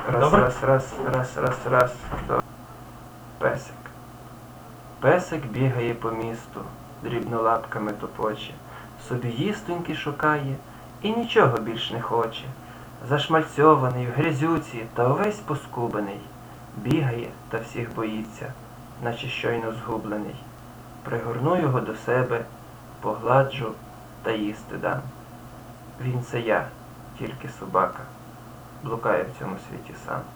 Раз, Добре? раз. Песик. Песик бігає по місту, дрібно лапками топоче, собі їстоньки шукає і нічого більш не хоче. Зашмальцьований в грязюці та увесь поскубаний, бігає та всіх боїться, наче щойно згублений. Пригорну його до себе, погладжу та їсти дам. Він це я, тільки собака, блукає в цьому світі сам.